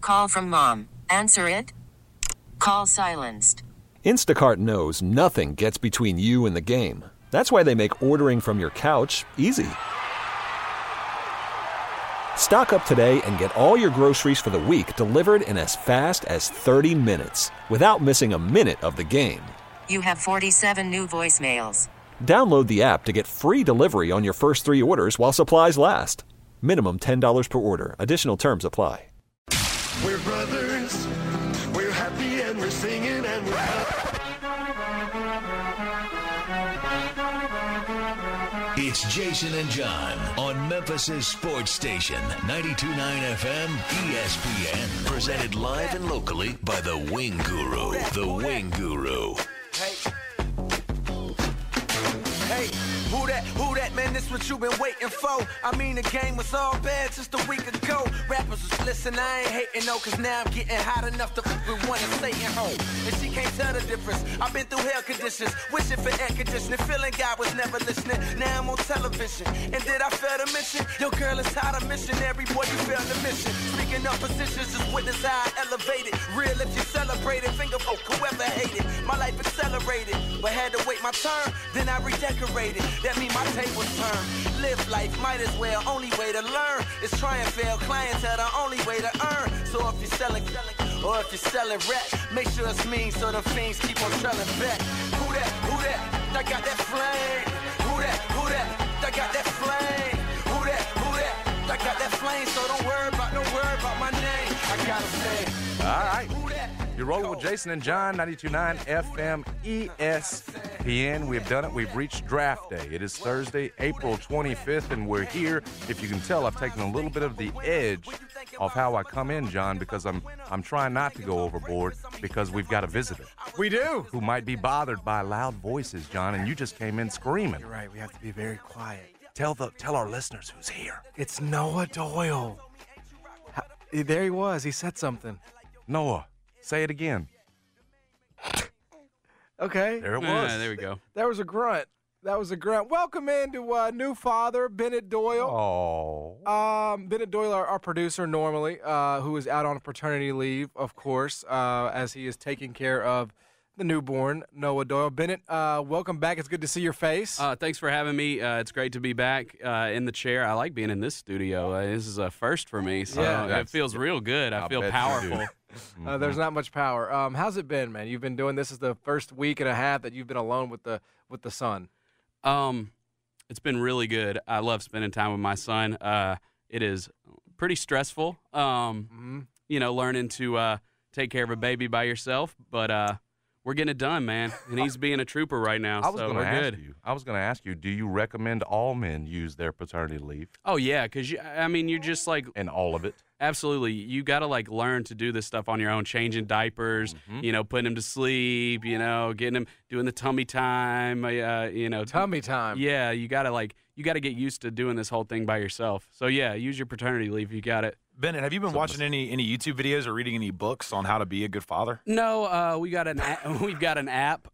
Call from mom. Answer it. Call silenced. Instacart knows nothing gets between you and the game. That's why they make ordering from your couch easy. Stock up today and get all your groceries for the week delivered in as fast as 30 minutes without missing a minute of the game. You have 47 new voicemails. Download the app to get free delivery on your first 3 orders while supplies last. Minimum $10 per order. Additional terms apply. We're brothers. We're happy and we're singing and we're It's Jason and John on Memphis' sports station, 92.9 FM ESPN. Presented live and locally by the Wing Guru. The Wing Guru. Hey, who that, man, this what you been waiting for. I mean, the game was all bad just a week ago. Rappers was listening, I ain't hating no, cause now I'm getting hot enough to with one and Satan home. And she can't tell the difference. I've been through hell conditions, wishing for air conditioning, feeling God was never listening. Now I'm on television, and did I fail to mention? Your girl is tired of missionary, boy, you failed the mission. Speaking of positions, just witness how I elevated. Real if you celebrated, finger folk, whoever hated. My life accelerated, but had to wait my turn, then I redecorated. That mean my tables turn. Live life, might as well. Only way to learn is try and fail. Clientele, the only way to earn. So if you're selling, or if you're selling rap, make sure it's mean so the fiends keep on trailing back. Who that? Who that? I got that flame. Who that? Who that? I got that flame. Who that? Who that? I got that flame. So don't worry about my name. I gotta say. All right. You're rolling with Jason and John, 92.9 FM ESPN. We've done it. We've reached draft day. It is Thursday, April 25th, and we're here. If you can tell, I've taken a little bit of the edge of how I come in, John, because I'm trying not to go overboard because we've got a visitor. We do. Who might be bothered by loud voices, John, and you just came in screaming. You're right. We have to be very quiet. Tell our listeners who's here. It's Noah Doyle. There he was. He said something. Noah. Say it again. Okay. There it was. Yeah, there we go. That was a grunt. Welcome in to new father, Bennett Doyle. Oh. Bennett Doyle, our producer normally, who is out on paternity leave, of course, as he is taking care of the newborn, Noah Doyle. Bennett, welcome back. It's good to see your face. Thanks for having me. It's great to be back in the chair. I like being in this studio. This is a first for me, so it feels real good. I feel powerful. There's not much power. How's it been, man? You've been doing this is the first week and a half that you've been alone with the son. It's been really good. I love spending time with my son. It is pretty stressful, learning to take care of a baby by yourself, but we're getting it done, man. And he's being a trooper right now, so we're good. I was going to ask you, do you recommend all men use their paternity leave? Oh, yeah, because, you're just like – and all of it? Absolutely. You got to, learn to do this stuff on your own, changing diapers, putting him to sleep, getting him – doing the tummy time, Tummy time. Yeah, you got to get used to doing this whole thing by yourself. So, yeah, use your paternity leave. You got it. Bennett, have you been watching any YouTube videos or reading any books on how to be a good father? No, we've got an app we've got an app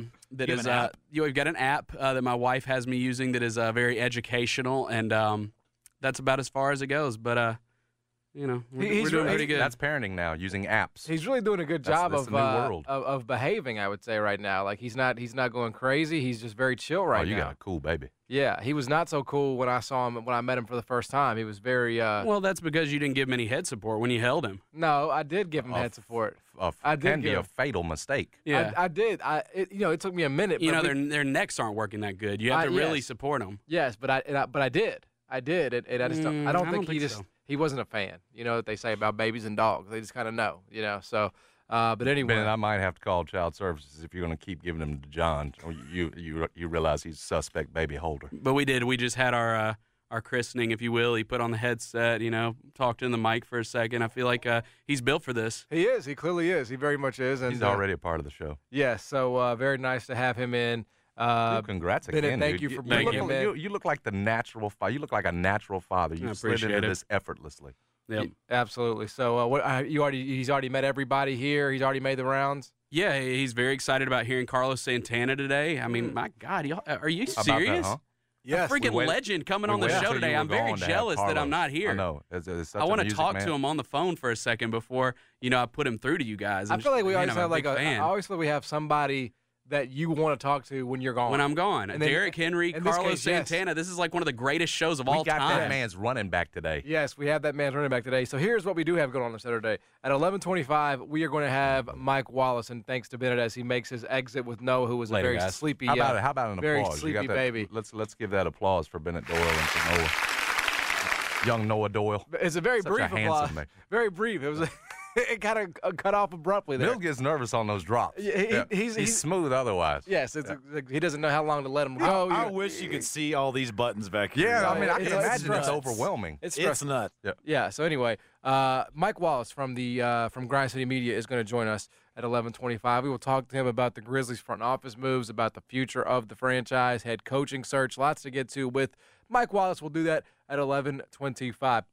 that my wife has me using that is very educational, and that's about as far as it goes. But we're doing pretty good. That's parenting now, using apps. He's really doing a good job that's of behaving, I would say, right now. Like he's not going crazy. He's just very chill right now. You got a cool baby. Yeah, he was not so cool when I met him for the first time. He was very well, that's because you didn't give him any head support when you held him. No, I did give him head support. Can be a fatal mistake. Yeah, I did. It took me a minute. Their necks aren't working that good. You have to really support them. Yes, but I did. I did, and I just I don't think he wasn't a fan. You know what they say about babies and dogs. They just kind of know. So. But anyway, Ben, I might have to call child services if you're going to keep giving them to John. You realize he's a suspect baby holder. But we did. We just had our christening, if you will. He put on the headset, talked in the mic for a second. I feel like he's built for this. He is. He clearly is. He very much is. And he's already a part of the show. Yes. So very nice to have him in. Congrats again. Bennett, thank you for bringing him in. You look like the natural father. You look like a natural father. You slid into this effortlessly. Yep. Absolutely. So he's already met everybody here. He's already made the rounds. Yeah, he's very excited about hearing Carlos Santana today. I mean, my God, are you serious? That, huh? Yes. A freaking legend coming on the show today. I'm very jealous that I'm not here. I know. It's such I want to music talk man. to him on the phone for a second before, I put him through to you guys. I feel like we always I'm have a big fan. I always feel we have somebody that you want to talk to when you're gone. When I'm gone. And then- Derrick Henry, in this Carlos case, yes. Santana. This is like one of the greatest shows of all We got time. that man's running back today. Yes, we have that man's running back today. So here's what we do have going on Saturday. At 11:25, we are going to have Mike Wallace, and thanks to Bennett as he makes his exit with Noah, who was a Later, very guys. sleepy. How about an very applause? You sleepy got that, baby. Let's give that applause for Bennett Doyle and for Noah. Young Noah Doyle. It's a very Such brief a handsome applause. man. Very brief. It was. It kind of cut off abruptly there. Bill gets nervous on those drops. He's smooth other's. Yes, he doesn't know how long to let him go. I wish you could see all these buttons back here. Yeah, I mean, I can It's imagine it's nuts. overwhelming. It's nuts. Yeah. So anyway, Mike Wallace from Grind City Media is going to join us at 11:25. We will talk to him about the Grizzlies front office moves, about the future of the franchise, head coaching search. Lots to get to with Mike Wallace. We'll do that at 11:25.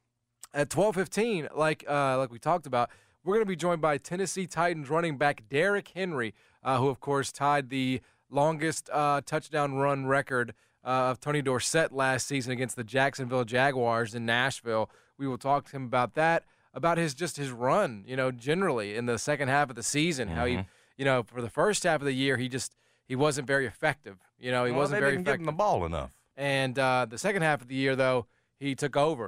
At 12:15, like we talked about, we're going to be joined by Tennessee Titans running back Derrick Henry, who of course tied the longest touchdown run record of Tony Dorsett last season against the Jacksonville Jaguars in Nashville. We will talk to him about that, about his run, generally in the second half of the season. How he, for the first half of the year, he wasn't very effective. He wasn't very didn't effective. give him the ball enough. And the second half of the year, though, he took over.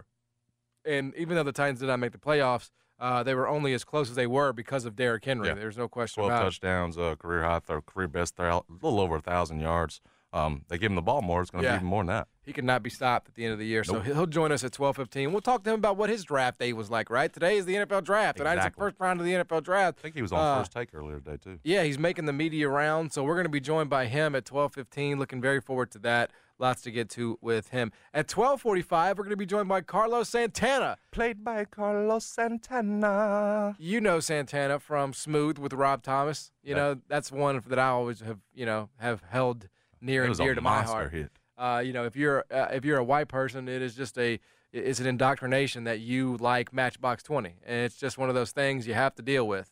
And even though the Titans did not make the playoffs, they were only as close as they were because of Derrick Henry. Yeah. There's no question 12 about it. touchdowns, career high, career best, a little over 1,000 yards. They give him the ball more, it's going to be even more than that. He could not be stopped at the end of the year. Nope. So he'll join us at 12:15. We'll talk to him about what his draft day was like, right? Today is the NFL draft. Tonight's the first round of the NFL draft. I think he was on First Take earlier today, too. Yeah, he's making the media round. So we're going to be joined by him at 12:15. Looking very forward to that. Lots to get to with him. At 12:45, we're going to be joined by Carlos Santana. Played by Carlos Santana. You know Santana from Smooth with Rob Thomas. That's one that I always have, have held near and dear to my heart. Hit. If you're a white person, it is just it's an indoctrination that you like Matchbox 20, and it's just one of those things you have to deal with.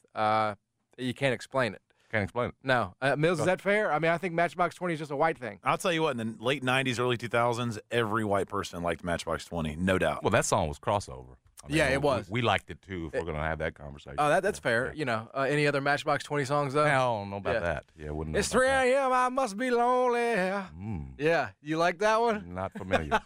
You can't explain it. Can't explain it. No, Mills, is that fair? I mean, I think Matchbox 20 is just a white thing. I'll tell you what, in the late 90s, early 2000s, every white person liked Matchbox 20, no doubt. Well, that song was crossover. Yeah, it was. We liked it, too, if we're going to have that conversation. Oh, that's fair. Any other Matchbox 20 songs, though? I don't know about that. Yeah, wouldn't know It's about 3 that. a.m., I must be lonely. Yeah, you like that one? Not familiar.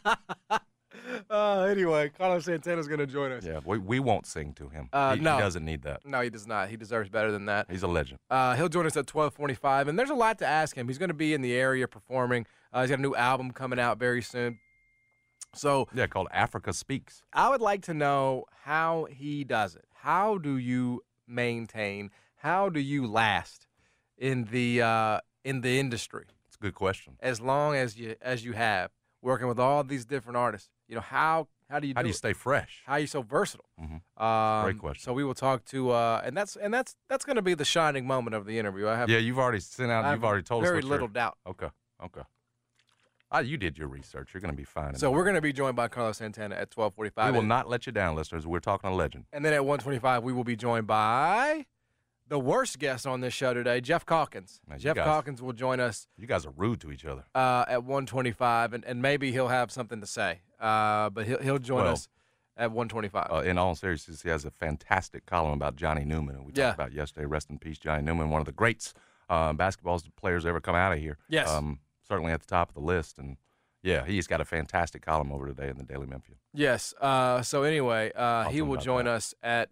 Anyway, Carlos Santana's going to join us. Yeah, we won't sing to him. No. He doesn't need that. No, he does not. He deserves better than that. He's a legend. He'll join us at 12:45, and there's a lot to ask him. He's going to be in the area performing. He's got a new album coming out very soon. So Yeah, called Africa Speaks. I would like to know how he does it. How do you maintain? How do you last in the industry It's a good question. as long as you have working with all these different artists? How do you How do you it? stay fresh? How are you so versatile? Great question. So we will talk to, and that's going to be the shining moment of the interview. I have You've already sent out. You've already told us. very what little you're- doubt. Okay. You did your research. You're going to be fine. So we're going to be joined by Carlos Santana at 12:45. We will not let you down, listeners. We're talking a legend. And then at 1:25, we will be joined by the worst guest on this show today, Jeff Calkins. Man, you Jeff guys- Calkins will join us You guys are rude to each other. at 1:25, and maybe he'll have something to say. But he'll join Well, us at 1:25. In all seriousness, he has a fantastic column about Johnny Newman, and we Yeah. talked about yesterday. Rest in peace, Johnny Newman, one of the greats basketball players ever come out of here. Yes. Certainly at the top of the list. And, yeah, he's got a fantastic column over today in the Daily Memphian. Yes. So anyway, he to him will about join that. us at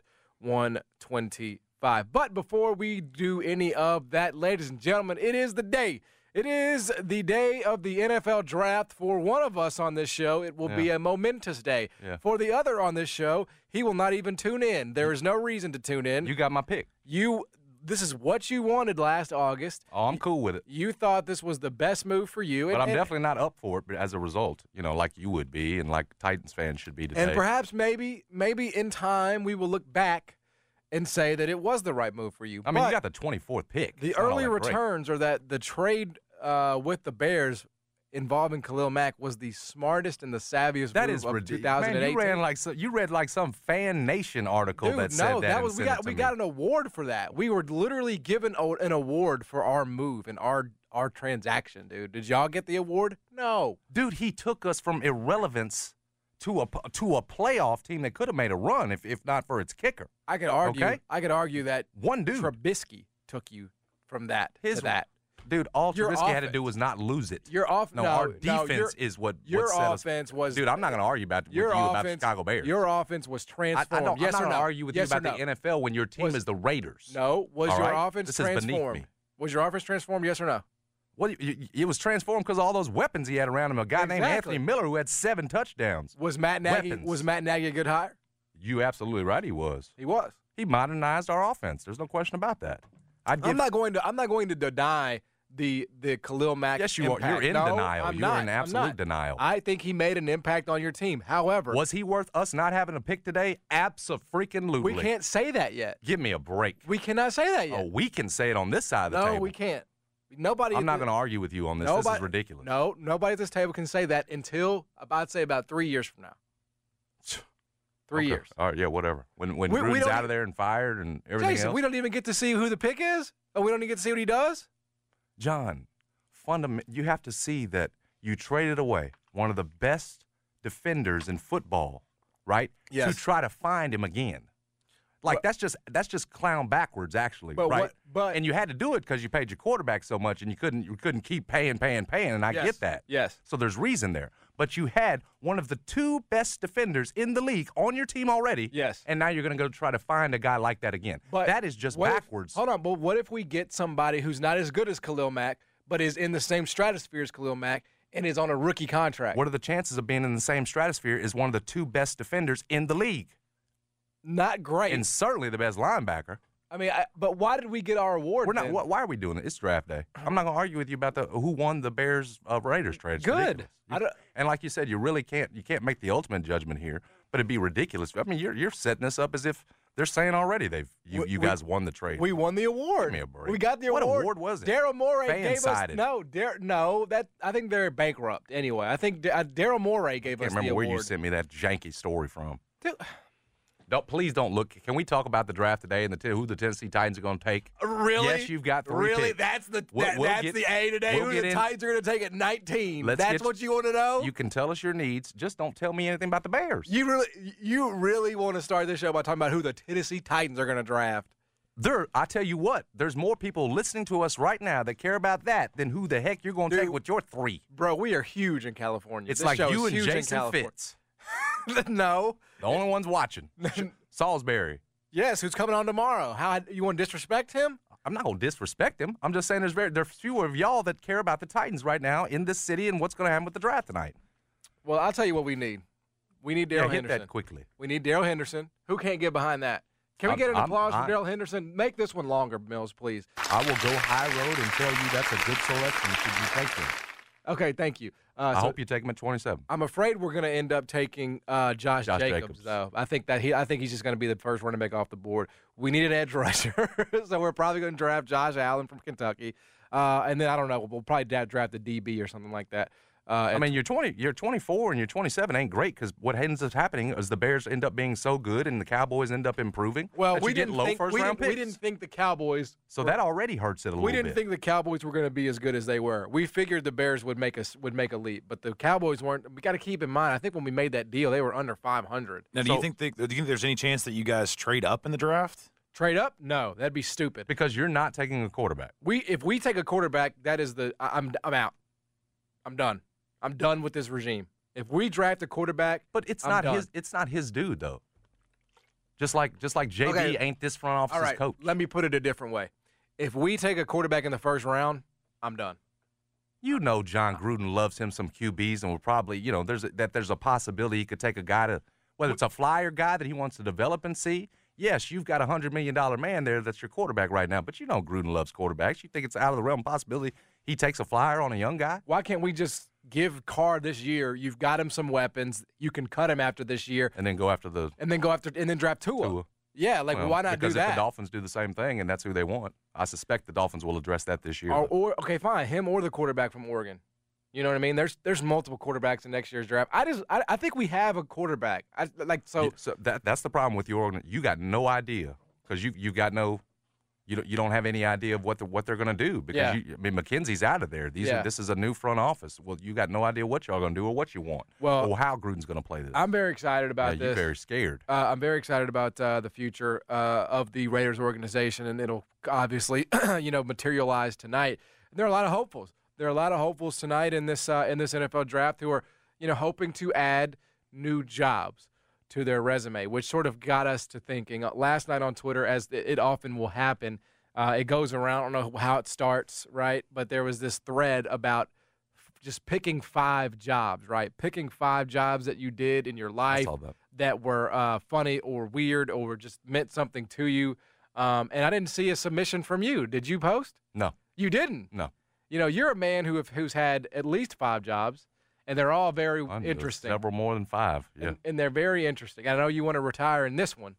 1:25. But before we do any of that, ladies and gentlemen, it is the day. It is the day of the NFL draft. For one of us on this show, it will be a momentous day. Yeah. For the other on this show, he will not even tune in. There is no reason to tune in. You got my pick. This is what you wanted last August. Oh, I'm cool with it. You thought this was the best move for you. But I'm definitely not up for it but as a result, like you would be and like Titans fans should be today. And perhaps maybe in time we will look back and say that it was the right move for you. I mean, But you got the 24th pick. the It's not all early that great. returns are that the trade with the Bears involving Khalil Mack was the smartest and the savviest That move is of ridiculous. 2018. Man, you read like some Fan Nation article Dude, that said no, that. we got an award for that. We were literally given an award for our move and our our transaction, dude. Did y'all get the award? No. Dude, he took us from irrelevance to a playoff team that could have made a run if not for its kicker. I could argue. Okay? I could argue that One dude. Trubisky took you from that to that. Dude, all Your Trubisky had to offense. do was not lose it. Your Our defense is what your set offense us. was. Dude, I'm not going to argue about your about offense, Chicago Bears. Your offense was transformed. I'm yes not or going to no? argue with yes you about or no? the NFL when your team is the Raiders. No, was All your right? offense This is beneath transformed? me. Was your offense transformed? Yes or no? Well, it was transformed because of all those weapons he had around him. A guy named Exactly. Anthony Miller who had 7 touchdowns. Was Matt Nagy Weapons. a good hire? You absolutely right. He was. He was. He modernized our offense. There's no question about that. I'm not going to deny the Khalil Mack. Yes, you are. impact. You're in No, denial. I'm You're not. in I'm absolute not. denial. I think he made an impact on your team. However, Was he worth us not having a pick today? Abso-freaking-lutely. we can't say that yet. Give me a break. We cannot say that yet. Oh, we can say it on this side of the table. No, we can't. Nobody. I'm not going to argue with you on this. This is ridiculous. No, nobody at this table can say that until I'd say about 3 years from now. 3 Okay. years. All right, yeah, whatever. When We Gruden's don't out of there and fired and everything Jason, else. we don't even get to see who the pick is. Oh, we don't even get to see what he does. John, you have to see that you traded away one of the best defenders in football, right? Yes. To try to find him again. Like that's just clown backwards, actually, But right? but and you had to do it because you paid your quarterback so much, and you couldn't keep paying, and I Yes. get that. Yes. So there's reason there. But you had one of the 2 best defenders in the league on your team already. Yes. And now you're going to go try to find a guy like that again. But that is just what if- backwards. hold on, but what if we get somebody who's not as good as Khalil Mack, but is in the same stratosphere as Khalil Mack and is on a rookie contract? What are the chances of being in the same stratosphere as one of the 2 best defenders in the league? Not great. And certainly the best linebacker. I mean, but why did we get our award? We're not. then? Why are we doing it? It's draft day. I'm not going to argue with you about who won the Bears Raiders trade. It's Good. ridiculous. And like you said, you really can't make the ultimate judgment here. But it'd be ridiculous. I mean, you're setting this up as if they're saying already you guys won the trade. We won the award. Give me a break. We got the What award. award was it? Daryl Morey gave us Fan-sided. I think they're bankrupt anyway. I think Daryl Morey gave I us can't remember the where award. you sent me that janky story from. Dude, Please don't look. Can we talk about the draft today and who the Tennessee Titans are going to take? really? Yes, you've got 3 Really? picks. That's the We'll that's get- the A today. we'll Who get the in- Titans are going to take at 19? Let's That's get- what you want to know? You can tell us your needs. Just don't tell me anything about the Bears. You really want to start this show by talking about who the Tennessee Titans are going to draft? I tell you what, there's more people listening to us right now that care about that than who the heck you're going to take with your 3. Bro, we are huge in California. It's This like show you is and huge in Jason California. Fitz, No. the only ones watching. Salisbury. Yes, who's coming on tomorrow? How you want to disrespect him? I'm not going to disrespect him. I'm just saying there's fewer of y'all that care about the Titans right now in this city and what's going to happen with the draft tonight. Well, I'll tell you what we need. We need Daryl Hit Henderson. that quickly. We need Daryl Henderson. Who can't get behind that? Can we get an applause for Daryl Henderson? Make this one longer, Mills, please. I will go high road and tell you that's a good selection. Should you take him? Okay, thank you. I hope you take him at 27. I'm afraid we're going to end up taking Josh Jacobs, though. I think he's just going to be the first running back off the board. We need an edge rusher, so we're probably going to draft Josh Allen from Kentucky, and then I don't know. We'll probably draft a DB or something like that. I mean, you're 24 and you're 27 ain't great because what ends up happening is the Bears end up being so good and the Cowboys end up improving. Well, that we you get didn't low think first round picks. we didn't think the Cowboys. So that already hurts it a little bit. We didn't think the Cowboys were going to be as good as they were. We figured the Bears would make a leap, but the Cowboys weren't. We got to keep in mind. I think when we made that deal, they were under 500. Now, do you think there's any chance that you guys trade up in the draft? Trade up? No, that'd be stupid. Because you're not taking a quarterback. If we take a quarterback, that is I'm out. I'm done. I'm done with this regime. If we draft a quarterback, but it's I'm not done. It's not his dude though. Just like JB Okay. ain't this front office's All right, coach. let me put it a different way. If we take a quarterback in the first round, I'm done. You know John Gruden loves him some QBs and will probably, there's a possibility he could take a guy to, whether it's a flyer guy that he wants to develop and see. Yes, you've got a $100 million man there that's your quarterback right now, but you know Gruden loves quarterbacks. You think it's out of the realm of possibility he takes a flyer on a young guy? Why can't we just give Carr this year? You've got him some weapons. You can cut him after this year. And then go after and then draft Tua. Yeah, why not do because that? if the Dolphins do the same thing and that's who they want, I suspect the Dolphins will address that this year. Okay, fine. Him or the quarterback from Oregon. You know what I mean? There's multiple quarterbacks in next year's draft. I think we have a quarterback. So that's the problem with your organization. You got no idea because you got no you don't have any idea of what they're going to do because McKenzie's out of there. This is a new front office. Well, you got no idea what y'all going to do or what you want or how Gruden's going to play this. I'm very excited about this. You're very scared. I'm very excited about the future of the Raiders organization, and it'll obviously materialize tonight. And there are a lot of hopefuls. There are a lot of hopefuls tonight in this NFL draft who are hoping to add new jobs to their resume, which sort of got us to thinking. Last night on Twitter, as it often will happen, it goes around. I don't know how it starts, right? But there was this thread about just picking 5 jobs, right? Picking 5 jobs that you did in your life that were funny or weird or just meant something to you. And I didn't see a submission from you. Did you post? No. You didn't? No. You're a man who's had at least 5 jobs. And they're all very interesting. Several more than 5, yeah. And they're very interesting. I know you want to retire in this one,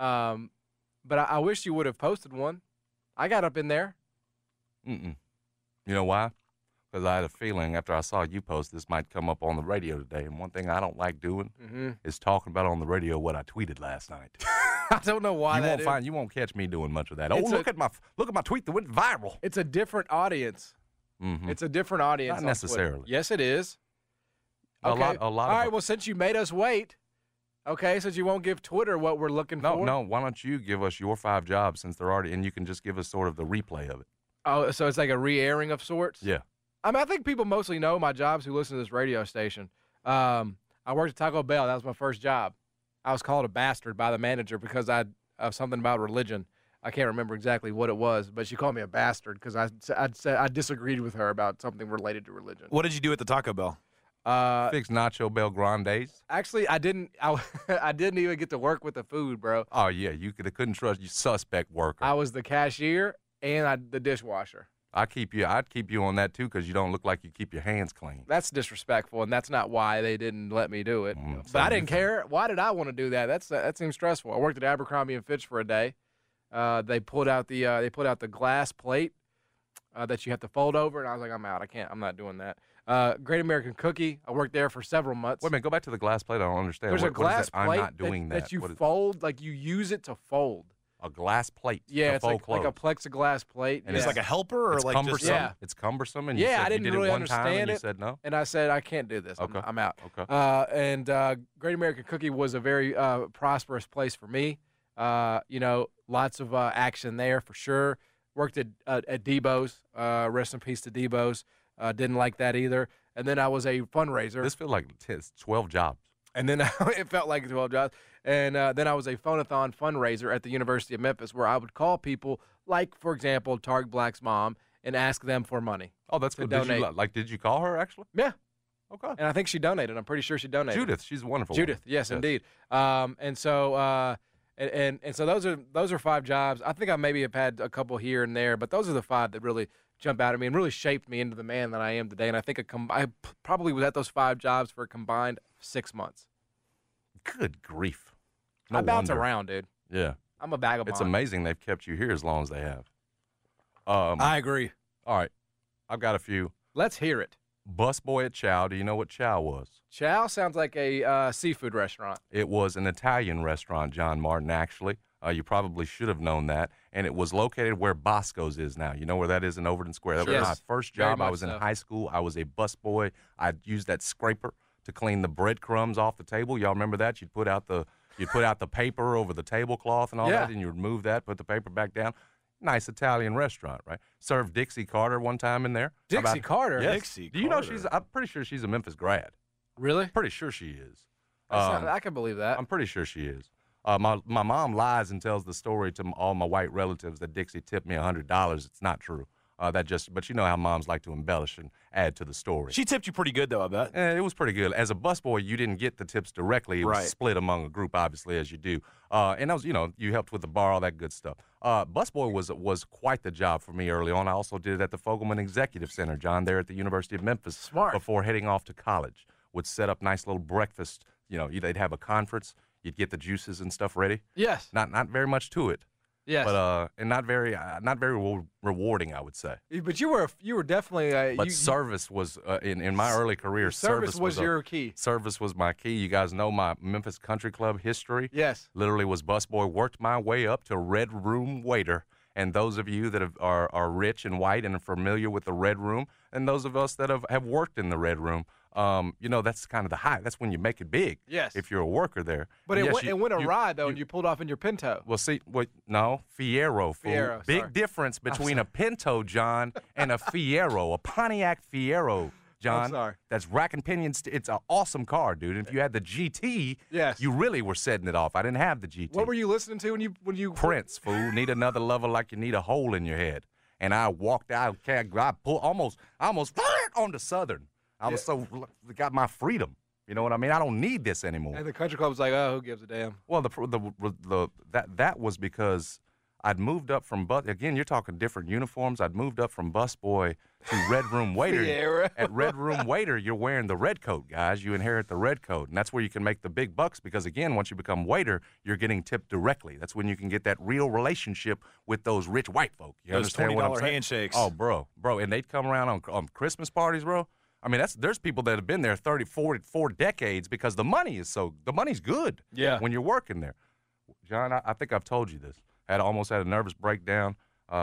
but I wish you would have posted one. I got up in there. You know why? Because I had a feeling after I saw you post this might come up on the radio today. And one thing I don't like doing is talking about on the radio what I tweeted last night. I don't know why you won't catch me doing much of that. Look at my tweet that went viral. It's a different audience. It's a different audience. Not necessarily. Yes, it is. Okay. A lot. All right, well, since you made us wait, since you won't give Twitter what we're looking for. No, why don't you give us your 5 jobs since they're already, and you can just give us sort of the replay of it. Oh, so it's like a re-airing of sorts? Yeah. I think people mostly know my jobs who listen to this radio station. I worked at Taco Bell. That was my first job. I was called a bastard by the manager because of something about religion. I can't remember exactly what it was, but she called me a bastard because I disagreed with her about something related to religion. What did you do at the Taco Bell? Fix Nacho Bel Grandes. Actually, I didn't even get to work with the food, bro. Oh yeah, couldn't trust you suspect worker. I was the cashier and the dishwasher. I'd keep you on that too because you don't look like you keep your hands clean. That's disrespectful, and that's not why they didn't let me do it. But I didn't care. Why did I want to do that? That seems stressful. I worked at Abercrombie & Fitch for a day. They pulled out the glass plate that you have to fold over, and I was like, I'm out. I'm not doing that. Great American Cookie. I worked there for several months. Wait a minute, go back to the glass plate. I don't understand. There's a glass plate. I'm not doing that you fold, like you use it to fold. A glass plate. Yeah, it's like a plexiglass plate. And it's like a helper, or it's like cumbersome. just It's cumbersome. And you said I didn't you did really it one understand time and it. You said no. And I said I can't do this. Okay. I'm out. Okay. And Great American Cookie was a very prosperous place for me. Lots of action there for sure. Worked at Debo's. Rest in peace to Debo's. Didn't like that either. And then I was a fundraiser. This feels like 12 jobs. And then it felt like 12 jobs. And then I was a phone-a-thon fundraiser at the University of Memphis where I would call people like, for example, Tariq Black's mom and ask them for money. Oh, that's good. Did you call her, actually? Yeah. Okay. And I think she donated. I'm pretty sure she donated. Judith, she's a wonderful. Judith, yes, indeed. And so those are 5 jobs. I think I maybe have had a couple here and there, but those are the 5 that really jump out at me and really shaped me into the man that I am today. And I think I probably was at those 5 jobs for a combined 6 months. Good grief. I bounce around, dude. Yeah. I'm a vagabond. It's amazing they've kept you here as long as they have. I agree. All right. I've got a few. Let's hear it. Busboy at Chow. Do you know what Chow was? Chow sounds like a seafood restaurant. It was an Italian restaurant, John Martin, actually. You probably should have known that. And it was located where Bosco's is now. You know where that is in Overton Square? That was my first job. I was in high school. I was a busboy. I'd use that scraper to clean the breadcrumbs off the table. Y'all remember that? You'd put out the paper over the tablecloth and all that, and you'd remove that, put the paper back down. Nice Italian restaurant, right? Served Dixie Carter one time in there. Dixie Carter? Yes. Dixie Do you know Carter. I'm pretty sure she's a Memphis grad. Really? Pretty sure she is. I can believe that. I'm pretty sure she is. My mom lies and tells the story to all my white relatives that Dixie tipped me $100. It's not true. But you know how moms like to embellish and add to the story. She tipped you pretty good, though, I bet. It was pretty good. As a busboy, you didn't get the tips directly. It was split among a group, obviously, as you do. And that was, you helped with the bar, all that good stuff. Busboy was quite the job for me early on. I also did it at the Fogelman Executive Center, John, there at the University of Memphis. Smart. Before heading off to college. Would set up nice little breakfast. They'd have a conference. You'd get the juices and stuff ready. Yes. Not very much to it. Yes. But and not very rewarding, I would say. But you were definitely. But service was in my early career. Service was your key. Service was my key. You guys know my Memphis Country Club history. Yes. Literally was busboy. Worked my way up to red room waiter, and those of you that are rich and white and are familiar with the Red Room, and those of us that have worked in the Red Room, that's kind of the high. That's when you make it big. Yes. If you're a worker there. But And it went awry, though, and you pulled off in your Pinto. Well, see, no, Fiero. Fool. Fiero, Big sorry. difference between a Pinto, John, and a Fiero, a Pontiac Fiero, John. I'm sorry. That's rack and pinion. It's an awesome car, dude. And if you had the GT, Yes. you really were setting it off. I didn't have the GT. What were you listening to when you Prince, fool. Need another lover like you need a hole in your head. And I walked out. I pulled almost on the Southern. I was got my freedom. You know what I mean? I don't need this anymore. And the country club was like, oh, who gives a damn? Well, that was because I'd moved up from bus. Again, you're talking different uniforms. I'd moved up from busboy to Red Room waiter. Fiero. At Red Room waiter, you're wearing the red coat, guys. You inherit the red coat, and that's where you can make the big bucks. Because again, once you become waiter, you're getting tipped directly. That's when you can get that real relationship with those rich white folk. You Those understand what I'm $20 saying? handshakes. Oh, bro, and they'd come around on Christmas parties, bro. I mean, there's people that have been there 30, 40, 4 decades because the money's good. Yeah. When you're working there, John, I think I've told you this. Almost had a nervous breakdown.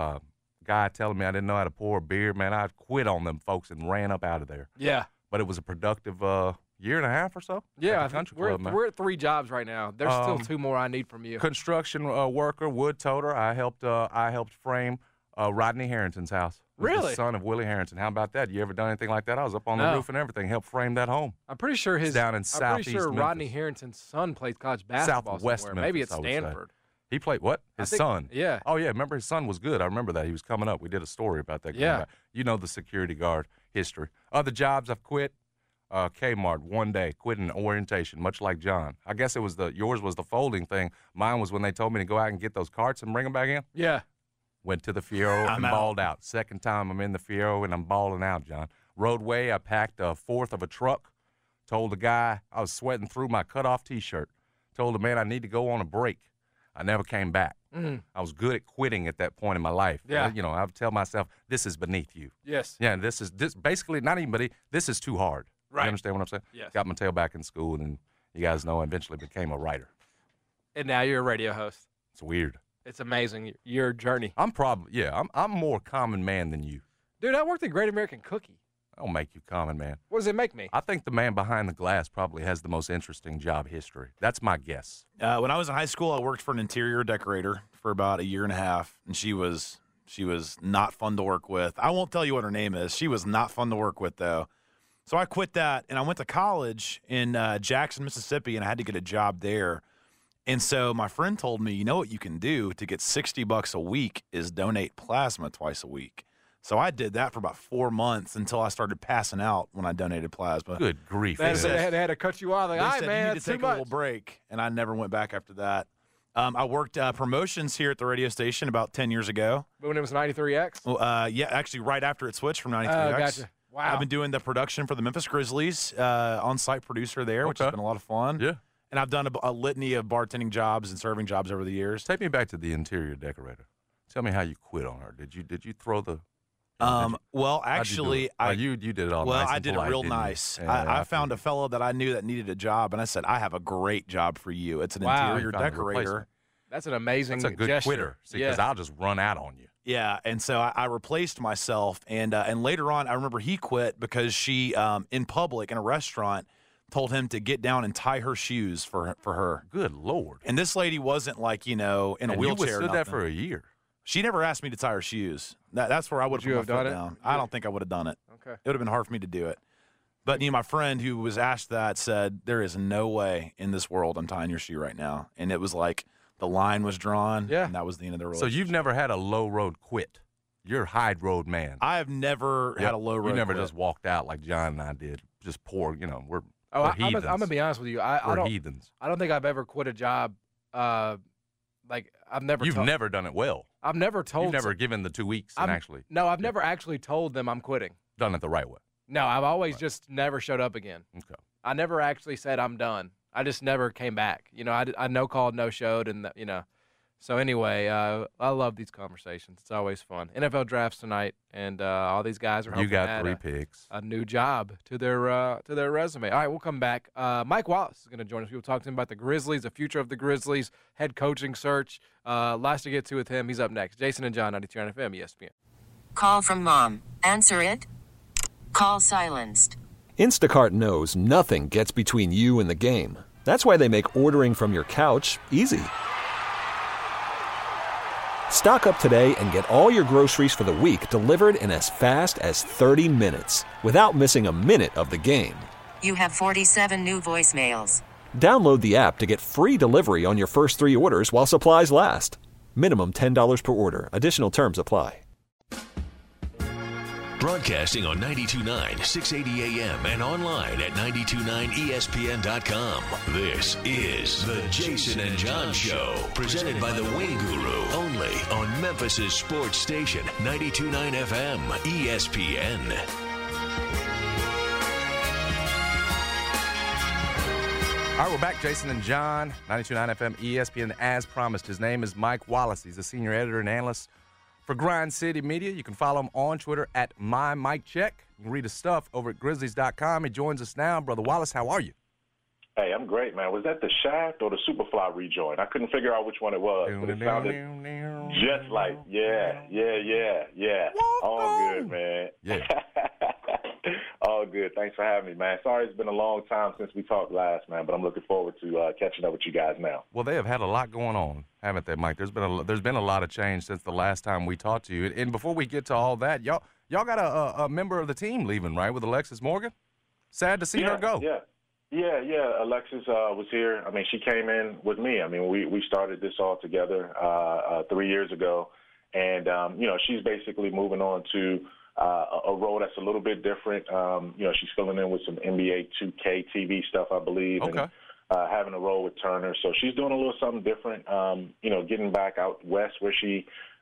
Guy telling me I didn't know how to pour a beer. Man, I quit on them folks and ran up out of there. Yeah. But it was a productive year and a half or so. Yeah, at the country club, man. we're at 3 jobs right now. There's still 2 more I need from you. Construction worker, wood toter. I helped frame Rodney Harrington's house. Really? The son of Willie Harrington. How about that? You ever done anything like that? I was up on the No. roof and everything. Helped frame that home. I'm pretty sure It's down in I'm southeast pretty sure Rodney Memphis. Harrington's son plays college basketball Southwest somewhere. Maybe Memphis, it's I would say. Stanford. He played what? His son. Yeah. Oh, yeah. Remember, his son was good. I remember that. He was coming up. We did a story about that. Yeah. You know the security guard history. Other jobs I've quit. Kmart, one day, quit in orientation, much like John. I guess yours was the folding thing. Mine was when they told me to go out and get those carts and bring them back in. Yeah. Went to the Fiero and out. balled out. Second time I'm in the Fiero and I'm balling out, John. Roadway, I packed a fourth of a truck. Told the guy I was sweating through my cut-off T-shirt. Told the man I need to go on a break. I never came back. I was good at quitting at that point in my life. Yeah. I would tell myself, this is beneath you. Yes. Yeah, this basically not even beneath. This is too hard. Right. You understand what I'm saying? Yes. Got my tail back in school, and you guys know I eventually became a writer. And now you're a radio host. It's weird. It's amazing, your journey. I'm more common man than you. Dude, I worked at Great American Cookie. I don't make you common man. What does it make me? I think the man behind the glass probably has the most interesting job history. That's my guess. When I was in high school, I worked for an interior decorator for about a year and a half, and she was not fun to work with. I won't tell you what her name is. She was not fun to work with, though. So I quit that, and I went to college in Jackson, Mississippi, and I had to get a job there. And so my friend told me, you know what you can do to get $60 a week is donate plasma twice a week. So I did that for about 4 months until I started passing out when I donated plasma. Good grief. They man. had to cut you off. Like, They all right, said man, you need it's to too take a little much. break, and I never went back after that. I worked promotions here at the radio station about 10 years ago. But when it was 93X? Well, yeah, actually right after it switched from 93X. Oh, gotcha. Wow. I've been doing the production for the Memphis Grizzlies, on-site producer there, which has Okay. been a lot of fun. Yeah. And I've done a litany of bartending jobs and serving jobs over the years. Take me back to the interior decorator. Tell me how you quit on her. Did you throw the? Well, How'd you do actually, it? You did it all. well, nice I and did it polite, real didn't you? nice. Yeah, I found a fellow that I knew that needed a job, and I said, I have a great job for you. It's an Wow. interior You found a decorator. replacement. That's an amazing That's a good gesture. quitter. See, because Yeah. I'll just run out on you. Yeah, and so I replaced myself, and later on, I remember he quit because she, in public in a restaurant, told him to get down and tie her shoes for her. Good Lord. And this lady wasn't like in a And you wheelchair. or withstood that nothing. for a year. She never asked me to tie her shoes. That's where I would Would you have done it? down. I don't think I would have done it. Okay. It would have been hard for me to do it. But my friend who was asked that said, "There is no way in this world I'm tying your shoe right now." And it was like the line was drawn. Yeah. And that was the end of the So relationship. you've never had a low road quit. You're a high road man. I have never had a low road. You never quit. just walked out like John and I did. Just poor. We're Oh, we're I'm heathens. gonna be honest with you. I We're don't. heathens. I don't think I've ever quit a job. Like I've never. You've never done it well. I've never told. You've never given the 2 weeks and actually No, I've never actually told them I'm quitting. done it the right way. No, I've always just never showed up again. Okay. I never actually said I'm done. I just never came back. I no called, no showed, and So anyway, I love these conversations. It's always fun. NFL drafts tonight, and all these guys are hoping You got to add 3 picks. a new job to their resume. All right, we'll come back. Mike Wallace is going to join us. We'll talk to him about the Grizzlies, the future of the Grizzlies, head coaching search. Lots to get to with him. He's up next. Jason and John, 92.9 FM, ESPN. Call from mom. Answer it. Call silenced. Instacart knows nothing gets between you and the game. That's why they make ordering from your couch easy. Stock up today and get all your groceries for the week delivered in as fast as 30 minutes without missing a minute of the game. You have 47 new voicemails. Download the app to get free delivery on your first 3 orders while supplies last. Minimum $10 per order. Additional terms apply. Broadcasting on 92.9, 680 AM and online at 929ESPN.com. This is the Jason and John Show, presented by the Wing Guru, only on Memphis' sports station, 92.9 FM, ESPN. All right, we're back. Jason and John, 92.9 FM, ESPN. As promised, his name is Mike Wallace. He's a senior editor and analyst for Grind City Media. You can follow him on Twitter at MyMikeCheck. You can read his stuff over at Grizzlies.com. He joins us now. Brother Wallace, how are you? Hey, I'm great, man. Was that the Shaft or the Superfly rejoin? I couldn't figure out which one it was, but it sounded just like, yeah. All good, man. Yeah. All good. Thanks for having me, man. Sorry it's been a long time since we talked last, man, but I'm looking forward to catching up with you guys now. Well, they have had a lot going on, haven't they, Mike? There's been a lot of change since the last time we talked to you. And before we get to all that, y'all got a member of the team leaving, right, with Alexis Morgan? Sad to see her go. Yeah. Alexis was here. I mean, she came in with me. I mean, we started this all together 3 years ago, and she's basically moving on to a role that's a little bit different. She's filling in with some NBA 2K TV stuff, I believe, okay. and having a role with Turner. So she's doing a little something different. Getting back out west where she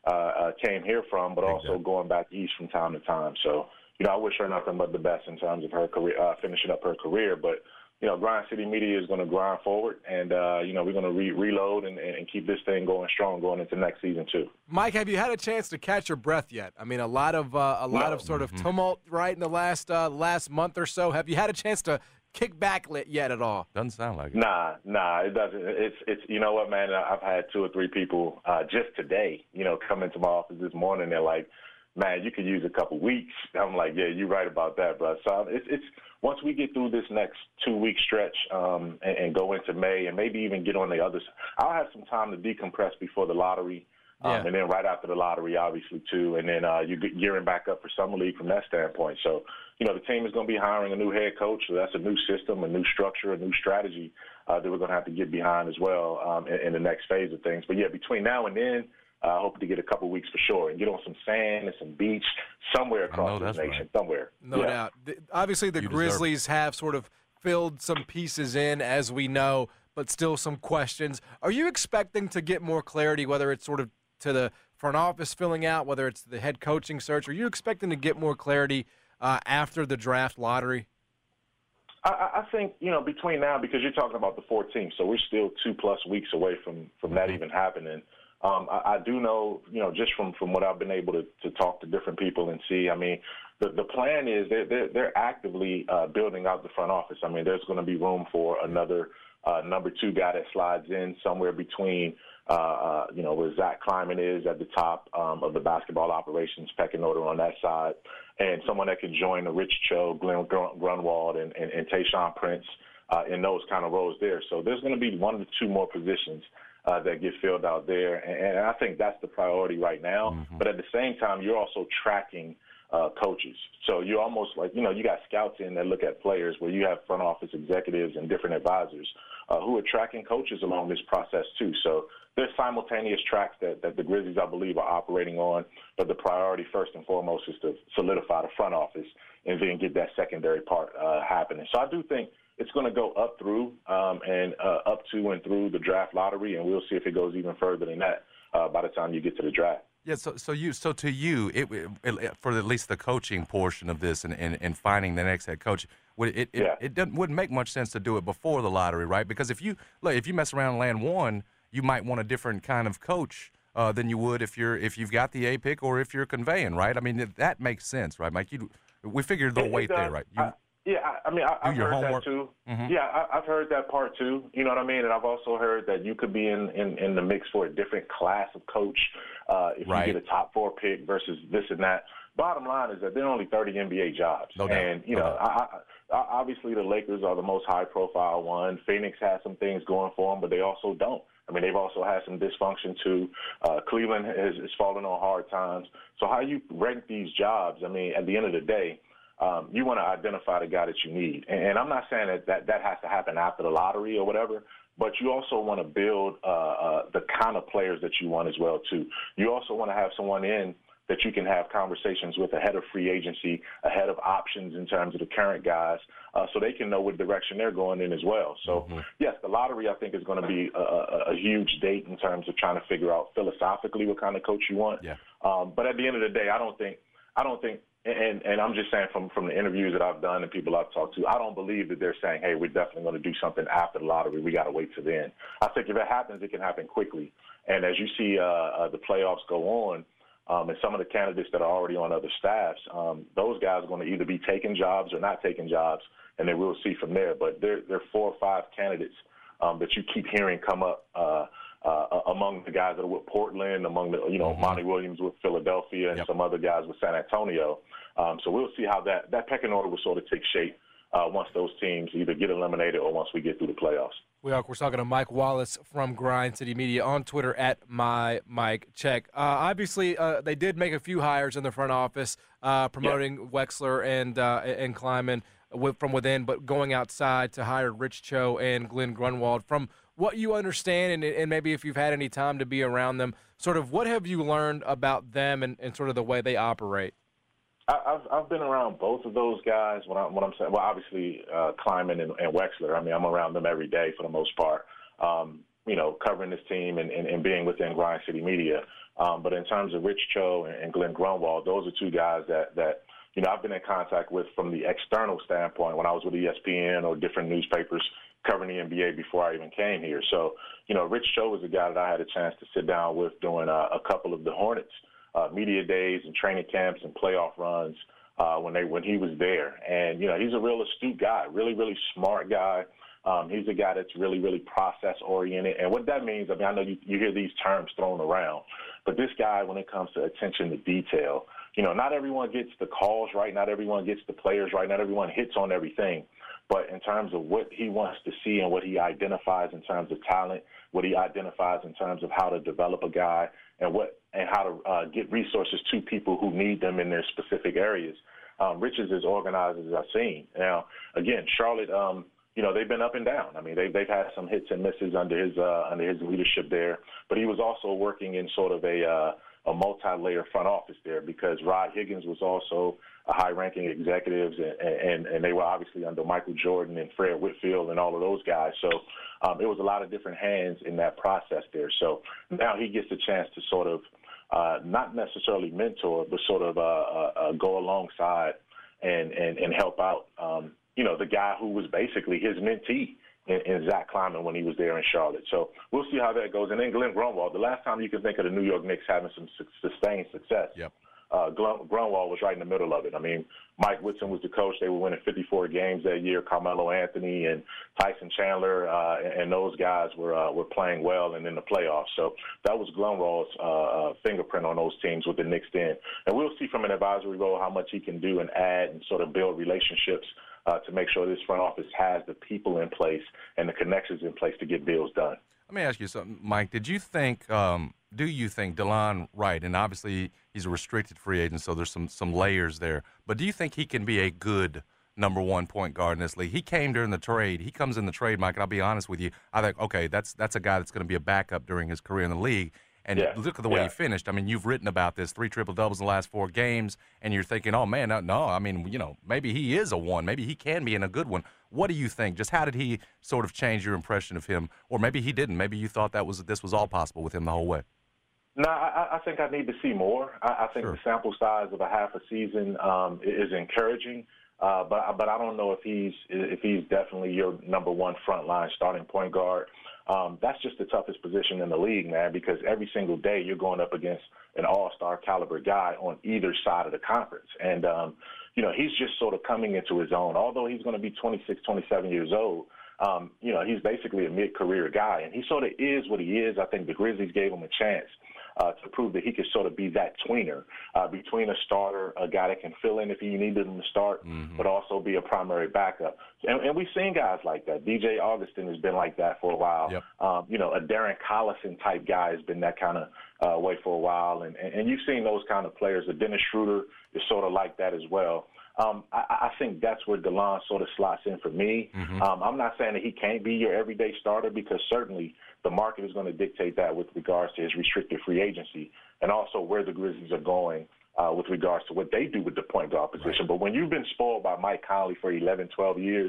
came here from, but also going back east from time to time. So I wish her nothing but the best in terms of her career, finishing up her career, but. Grind City Media is going to grind forward, and, we're going to reload and keep this thing going strong going into next season, too. Mike, have you had a chance to catch your breath yet? I mean, a lot of sort of tumult, right, in the last month or so. Have you had a chance to kick back yet at all? Doesn't sound like it. Nah, it doesn't. It's you know what, man, I've had 2 or 3 people just today, come into my office this morning. They're like, man, you could use a couple weeks. I'm like, yeah, you're right about that, bro. So it's once we get through this next 2-week stretch and go into May and maybe even get on the other side, I'll have some time to decompress before the lottery, and then right after the lottery, obviously, too, and then you get gearing back up for Summer League from that standpoint. So, the team is going to be hiring a new head coach, so that's a new system, a new structure, a new strategy that we're going to have to get behind as well in the next phase of things. But, yeah, between now and then, I hope to get a couple weeks for sure and get on some sand and some beach somewhere across this nation, right. somewhere. No doubt. Obviously, the Grizzlies have sort of filled some pieces in, as we know, but still some questions. Are you expecting to get more clarity, whether it's sort of to the front office filling out, whether it's the head coaching search? Are you expecting to get more clarity after the draft lottery? I think, between now, because you're talking about the 4 teams, so we're still 2+ weeks away from that even happening. I do know, just from what I've been able to talk to different people and see, I mean, the plan is they're actively building out the front office. I mean, there's going to be room for another number 2 guy that slides in somewhere between, where Zach Kleiman is at the top of the basketball operations pecking order on that side, and someone that can join the Rich Cho, Glenn Grunwald, and Tayshaun Prince in those kind of roles there. So there's going to be 1 to 2 more positions that get filled out there. And I think that's the priority right now. Mm-hmm. But at the same time, you're also tracking coaches. So you're almost like, you got scouts in that look at players where you have front office executives and different advisors who are tracking coaches along this process too. So there's simultaneous tracks that the Grizzlies, I believe, are operating on. But the priority first and foremost is to solidify the front office and then get that secondary part happening. So I do think it's going to go up through and up to and through the draft lottery, and we'll see if it goes even further than that by the time you get to the draft. Yeah. So to you, it for at least the coaching portion of this and finding the next head coach, it wouldn't make much sense to do it before the lottery, right? Because if you mess around and land one, you might want a different kind of coach than you would if you've got the A pick or if you're conveying, right? I mean, that makes sense, right, Mike? We figured the weight there, right? I've heard homework. that too. Mm-hmm. Yeah, I've heard that part too. You know what I mean? And I've also heard that you could be in the mix for a different class of coach if you get a top 4 pick versus this and that. Bottom line is that there are only 30 NBA jobs. No doubt. And, obviously the Lakers are the most high-profile one. Phoenix has some things going for them, but they also don't. I mean, they've also had some dysfunction, too. Cleveland has fallen on hard times. So how you rank these jobs, I mean, at the end of the day, you want to identify the guy that you need. And I'm not saying that has to happen after the lottery or whatever, but you also want to build the kind of players that you want as well, too. You also want to have someone in that you can have conversations with ahead of free agency, ahead of options in terms of the current guys, so they can know what direction they're going in as well. So, yes, the lottery, I think, is going to be a huge date in terms of trying to figure out philosophically what kind of coach you want. Yeah. But at the end of the day, I don't think, and I'm just saying from the interviews that I've done and people I've talked to, I don't believe that they're saying, hey, we're definitely going to do something after the lottery. We got to wait till then. I think if it happens, it can happen quickly. And as you see the playoffs go on, and some of the candidates that are already on other staffs, those guys are going to either be taking jobs or not taking jobs, and then we'll see from there. But there are 4 or 5 candidates that you keep hearing come up among the guys that are with Portland, among the Monty Williams with Philadelphia, and some other guys with San Antonio. So we'll see how that pecking order will sort of take shape once those teams either get eliminated or once we get through the playoffs. We're talking to Mike Wallace from Grind City Media on Twitter at MyMikeCheck. Obviously, they did make a few hires in the front office, promoting Wexler and Kleiman from within, but going outside to hire Rich Cho and Glenn Grunwald. From what you understand, and maybe if you've had any time to be around them, sort of what have you learned about them and sort of the way they operate? I've been around both of those guys. What I'm saying, well, obviously Kleiman and Wexler. I mean, I'm around them every day for the most part. Covering this team and being within Grind City Media. But in terms of Rich Cho and Glenn Grunwald, those are 2 guys that I've been in contact with from the external standpoint when I was with ESPN or different newspapers covering the NBA before I even came here. So, Rich Cho was a guy that I had a chance to sit down with during a couple of the Hornets media days and training camps and playoff runs when he was there. And, he's a real astute guy, really, really smart guy. He's a guy that's really, really process-oriented. And what that means, I mean, I know you hear these terms thrown around, but this guy, when it comes to attention to detail, not everyone gets the calls right, not everyone gets the players right, not everyone hits on everything. But in terms of what he wants to see and what he identifies in terms of talent, what he identifies in terms of how to develop a guy and how to get resources to people who need them in their specific areas, Rich is as organized as I've seen. Now, again, Charlotte, they've been up and down. I mean, they've had some hits and misses under his leadership there. But he was also working in sort of a multi-layer front office there because Rod Higgins was also a high-ranking executive, and they were obviously under Michael Jordan and Fred Whitfield and all of those guys. So it was a lot of different hands in that process there. So now he gets a chance to sort of not necessarily mentor, but sort of go alongside and help out, the guy who was basically his mentee in Zach Kleiman when he was there in Charlotte. So we'll see how that goes. And then Glenn Grunwald, the last time you can think of the New York Knicks having some sustained success, Grunwald was right in the middle of it. I mean, Mike Woodson was the coach. They were winning 54 games that year. Carmelo Anthony and Tyson Chandler and those guys were playing well and in the playoffs. So that was Grunwald's fingerprint on those teams with the Knicks then. And we'll see from an advisory role how much he can do and add and sort of build relationships to make sure this front office has the people in place and the connections in place to get deals done. Let me ask you something, Mike. Do you think Delon Wright, and obviously he's a restricted free agent, so there's some layers there, but do you think he can be a good number 1 point guard in this league? He came during the trade. He comes in the trade, Mike, and I'll be honest with you. I think, okay, that's a guy that's going to be a backup during his career in the league. And look at the way he finished. I mean, you've written about this, 3 triple-doubles in the last 4 games, and you're thinking, oh, man, no. I mean, maybe he is a one. Maybe he can be in a good one. What do you think? Just how did he sort of change your impression of him? Or maybe he didn't. Maybe you thought this was all possible with him the whole way. No, I think I need to see more. I think the sample size of a half a season is encouraging, but I don't know if he's definitely your number 1 frontline starting point guard. That's just the toughest position in the league, man, because every single day you're going up against an all-star caliber guy on either side of the conference. And, he's just sort of coming into his own. Although he's going to be 26, 27 years old, he's basically a mid-career guy, and he sort of is what he is. I think the Grizzlies gave him a chance to prove that he could sort of be that tweener between a starter, a guy that can fill in if you needed him to start, but also be a primary backup. And we've seen guys like that. DJ Augustin has been like that for a while. Yep. A Darren Collison type guy has been that kind of way for a while. And you've seen those kind of players. The Dennis Schroeder is sort of like that as well. I think that's where DeLon sort of slots in for me. I'm not saying that he can't be your everyday starter, because certainly the market is going to dictate that with regards to his restricted free agency and also where the Grizzlies are going with regards to what they do with the point guard position. Right. But when you've been spoiled by Mike Conley for 11, 12 years,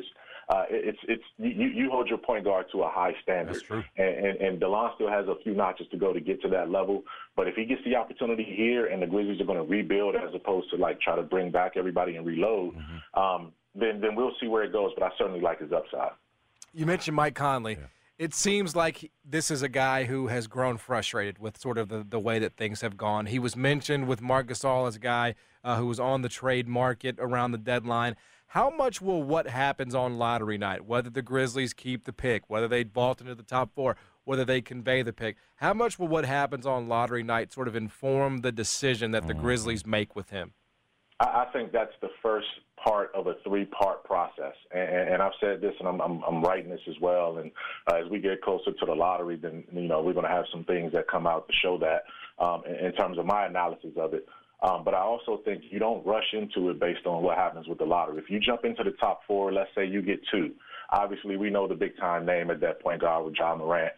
you hold your point guard to a high standard. That's true. And DeLon still has a few notches to go to get to that level. But if he gets the opportunity here and the Grizzlies are going to rebuild as opposed to like try to bring back everybody and reload, then we'll see where it goes. But I certainly like his upside. You mentioned Mike Conley. Yeah. It seems like this is a guy who has grown frustrated with sort of the way that things have gone. He was mentioned with Marc Gasol as a guy who was on the trade market around the deadline. How much will what happens on lottery night, whether the Grizzlies keep the pick, whether they vault into the top four, whether they convey the pick, how much will what happens on lottery night sort of inform the decision that the Grizzlies make with him? I think that's the first part of a three-part process, and I've said this, and I'm writing this as well. And as we get closer to the lottery, then we're going to have some things that come out to show that in terms of my analysis of it. But I also think you don't rush into it based on what happens with the lottery. If you jump into the top four, let's say you get two. Obviously, we know the big-time name at that point guard with Ja Morant.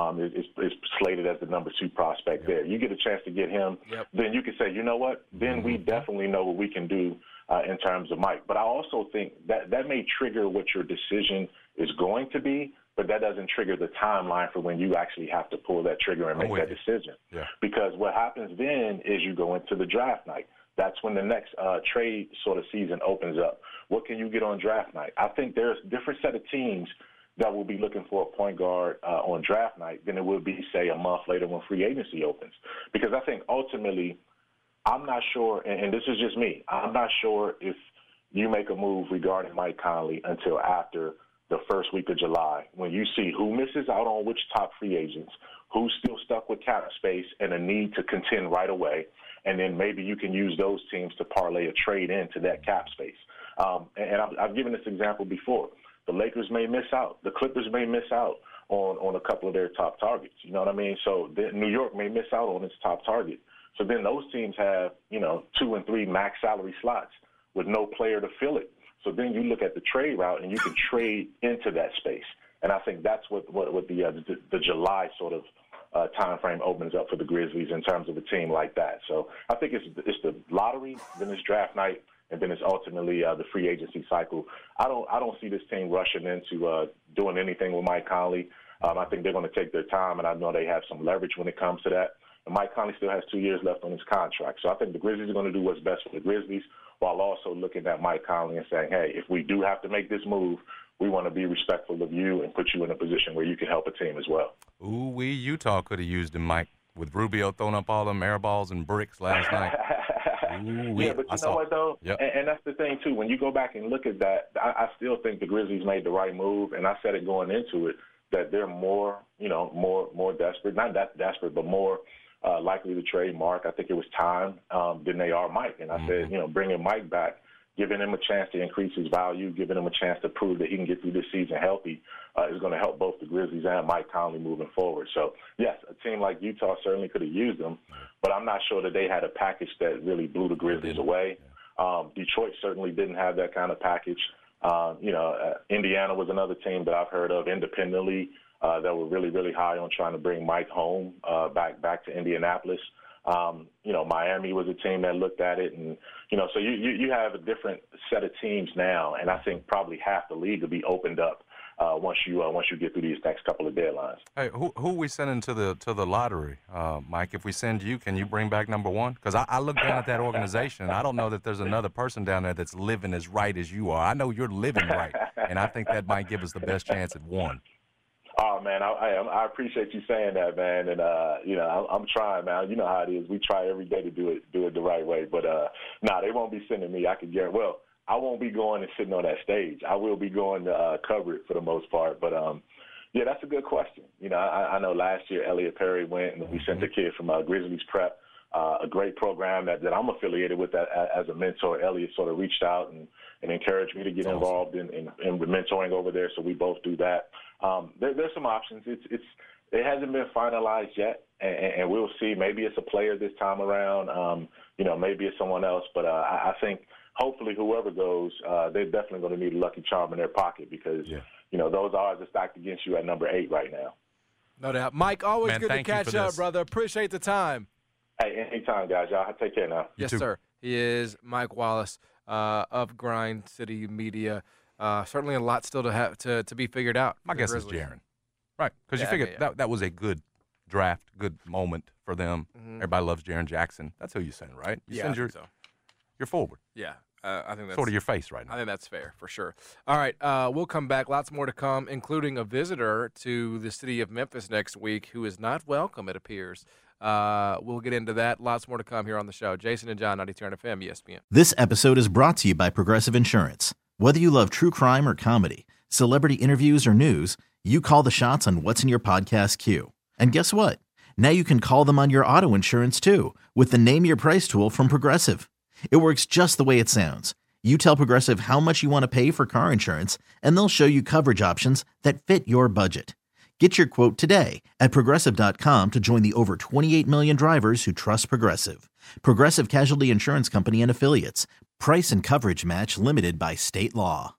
Is slated as the number 2 prospect there. You get a chance to get him, then you can say, you know what, then we definitely know what we can do in terms of Mike. But I also think that may trigger what your decision is going to be, but that doesn't trigger the timeline for when you actually have to pull that trigger and make that decision. Yeah. Because what happens then is you go into the draft night. That's when the next trade sort of season opens up. What can you get on draft night? I think there's a different set of teams that will be looking for a point guard on draft night than it will be, say, a month later when free agency opens. Because I think ultimately, I'm not sure, and this is just me, I'm not sure if you make a move regarding Mike Conley until after the first week of July, when you see who misses out on which top free agents, who's still stuck with cap space and a need to contend right away, and then maybe you can use those teams to parlay a trade into that cap space. And I've given this example before. The Lakers may miss out. The Clippers may miss out on a couple of their top targets. You know what I mean? So New York may miss out on its top target. So then those teams have, 2 and 3 max salary slots with no player to fill it. So then you look at the trade route and you can trade into that space. And I think that's what the July sort of time frame opens up for the Grizzlies in terms of a team like that. So I think it's the lottery, then it's draft night, and then it's ultimately the free agency cycle. I don't see this team rushing into doing anything with Mike Conley. I think they're going to take their time, and I know they have some leverage when it comes to that. And Mike Conley still has 2 years left on his contract. So I think the Grizzlies are going to do what's best for the Grizzlies while also looking at Mike Conley and saying, hey, if we do have to make this move, we want to be respectful of you and put you in a position where you can help a team as well. Ooh, Utah could have used him, Mike, with Rubio throwing up all them air balls and bricks last night. Yeah, but you know what, though? Yep. And that's the thing, too. When you go back and look at that, I still think the Grizzlies made the right move, and I said it going into it, that they're more desperate, not that desperate, but more likely to trade Mark. I think it was time than they are Mike. And I said, bringing Mike back, giving him a chance to increase his value, giving him a chance to prove that he can get through this season healthy is going to help both the Grizzlies and Mike Conley moving forward. So, yes, a team like Utah certainly could have used them, but I'm not sure that they had a package that really blew the Grizzlies away. Detroit certainly didn't have that kind of package. Indiana was another team that I've heard of independently that were really, really high on trying to bring Mike home back to Indianapolis. Miami was a team that looked at it, and so you have a different set of teams now, and I think probably half the league will be opened up once you get through these next couple of deadlines. Hey, who are we sending to the lottery, Mike? If we send you, can you bring back number 1? Because I look down at that organization, and I don't know that there's another person down there that's living as right as you are. I know you're living right, and I think that might give us the best chance at 1. Oh man, I appreciate you saying that, man, and I'm trying, man. You know how it is. We try every day to do it the right way, but they won't be sending me. I can guarantee. Well, I won't be going and sitting on that stage. I will be going to cover it for the most part, but yeah, that's a good question. I know last year Elliot Perry went, and we sent a kid from Grizzlies Prep, a great program that I'm affiliated with as a mentor. Elliot sort of reached out and encouraged me to get involved in mentoring over there, so we both do that. There's some options. It hasn't been finalized yet, and we'll see. Maybe it's a player this time around. Maybe it's someone else, but I think hopefully whoever goes, they're definitely going to need a lucky charm in their pocket because those odds are stacked against you at number 8 right now. No doubt. Mike, always good to catch up, brother. Appreciate the time. Hey, anytime, guys. Y'all take care now. Yes, sir. He is Mike Wallace of Grind City Media. Certainly a lot still to have to be figured out. My guess is Jaren. Right, because you figured that was a good draft, good moment for them. Mm-hmm. Everybody loves Jaren Jackson. That's who you send, right? You send your forward. Yeah. I think that's sort of your face right now. I think that's fair for sure. All right, we'll come back. Lots more to come, including a visitor to the city of Memphis next week who is not welcome, it appears. We'll get into that. Lots more to come here on the show. Jason and John, 92.9 FM, ESPN. This episode is brought to you by Progressive Insurance. Whether you love true crime or comedy, celebrity interviews or news, you call the shots on what's in your podcast queue. And guess what? Now you can call them on your auto insurance too with the Name Your Price tool from Progressive. It works just the way it sounds. You tell Progressive how much you want to pay for car insurance, and they'll show you coverage options that fit your budget. Get your quote today at Progressive.com to join the over 28 million drivers who trust Progressive. Progressive Casualty Insurance Company and Affiliates. Price and coverage match limited by state law.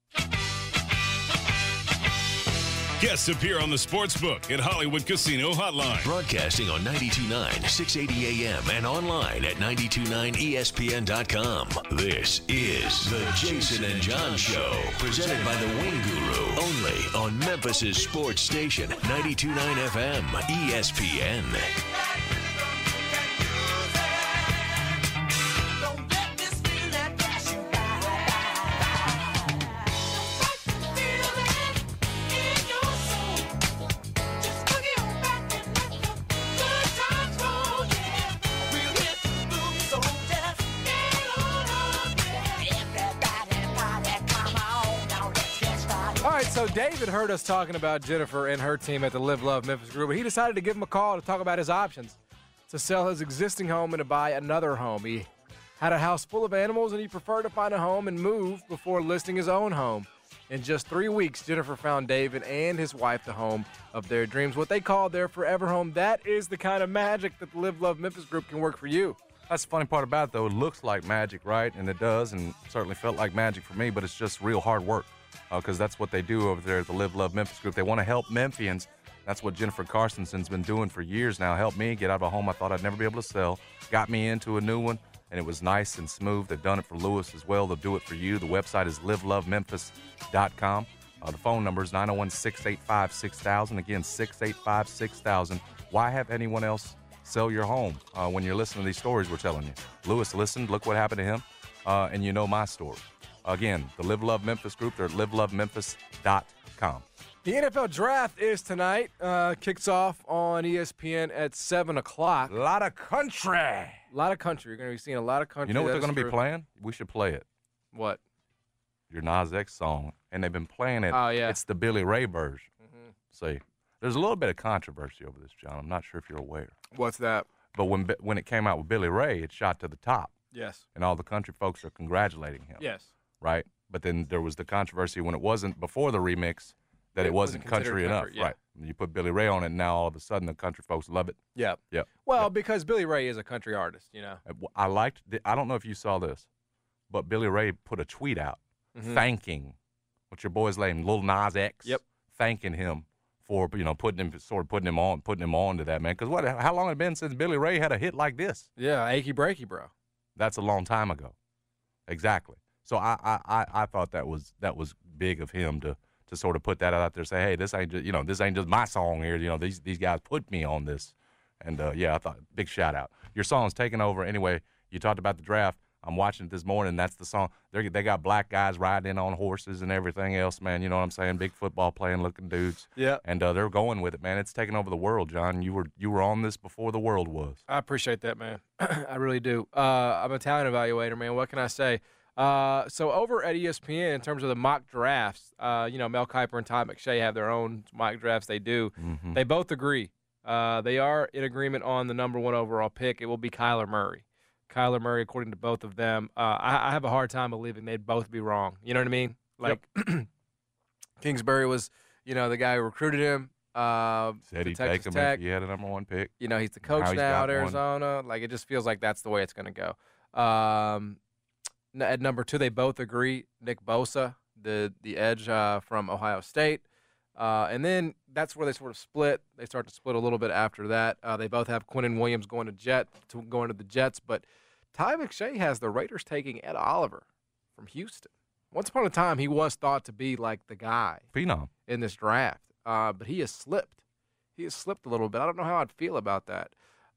Guests appear on the Sportsbook at Hollywood Casino Hotline. Broadcasting on 92.9, 680 AM and online at 929ESPN.com. This is the Jason and John Show, presented by the Wing Guru, only on Memphis' sports station, 92.9 FM, ESPN. So David heard us talking about Jennifer and her team at the Live Love Memphis Group, and he decided to give him a call to talk about his options to sell his existing home and to buy another home. He had a house full of animals, and he preferred to find a home and move before listing his own home. In just 3 weeks, Jennifer found David and his wife the home of their dreams, what they call their forever home. That is the kind of magic that the Live Love Memphis Group can work for you. That's the funny part about it, though. It looks like magic, right? And it does, and certainly felt like magic for me, but it's just real hard work. Because that's what they do over there at the Live Love Memphis Group. They want to help Memphians. That's what Jennifer Carsonson's been doing for years now. Helped me get out of a home I thought I'd never be able to sell. Got me into a new one, and it was nice and smooth. They've done it for Lewis as well. They'll do it for you. The website is livelovememphis.com. The phone number is 901-685-6000. Again, 685-6000. Why have anyone else sell your home when you're listening to these stories we're telling you? Lewis listened. Look what happened to him. And you know my story. Again, the Live Love Memphis Group, they're at livelovememphis.com. The NFL Draft is tonight. Kicks off on ESPN at 7 o'clock. A lot of country. You're going to be seeing a lot of country. You know what they're going to be playing? We should play it. What? Your Nas X song. And they've been playing it. Oh, yeah. It's the Billy Ray version. Mm-hmm. See, there's a little bit of controversy over this, John. I'm not sure if you're aware. What's that? But when it came out with Billy Ray, it shot to the top. Yes. And all the country folks are congratulating him. Yes. Right? But then there was the controversy when it wasn't before the remix that it wasn't country enough. Yeah. Right. You put Billy Ray on it, and now all of a sudden the country folks love it. Yeah. Yeah. Well, because Billy Ray is a country artist, you know. I don't know if you saw this, but Billy Ray put a tweet out thanking, what's your boy's name, Lil Nas X? Yep. Thanking him for, putting him on to that, man. Because how long had it been since Billy Ray had a hit like this? Yeah, Achy Breaky, bro. That's a long time ago. Exactly. So I thought that was big of him to sort of put that out there, say, hey, this ain't just my song here. These guys put me on this, and I thought big shout out. Your song's taken over anyway. You talked about the draft. I'm watching it this morning. That's the song. They got black guys riding in on horses and everything else, man. You know what I'm saying? Big football playing looking dudes. Yeah. And they're going with it, man. It's taking over the world, John. You were on this before the world was. I appreciate that, man. I really do. I'm a talent evaluator, man. What can I say? So over at ESPN, in terms of the mock drafts, Mel Kiper and Todd McShay have their own mock drafts they do. Mm-hmm. They both agree. They are in agreement on the number 1 overall pick. It will be Kyler Murray. Kyler Murray, according to both of them. I have a hard time believing they'd both be wrong. You know what I mean? Like, Kingsbury was, the guy who recruited him. Said he'd take him if he had a number 1 pick. He's the coach now at Arizona. Like, it just feels like that's the way it's going to go. At number 2, they both agree. Nick Bosa, the edge from Ohio State. And then that's where they sort of split. They start to split a little bit after that. They both have Quinnen Williams going to the Jets. But Ty McShay has the Raiders taking Ed Oliver from Houston. Once upon a time, he was thought to be like the guy phenom in this draft. But he has slipped. He has slipped a little bit. I don't know how I'd feel about that.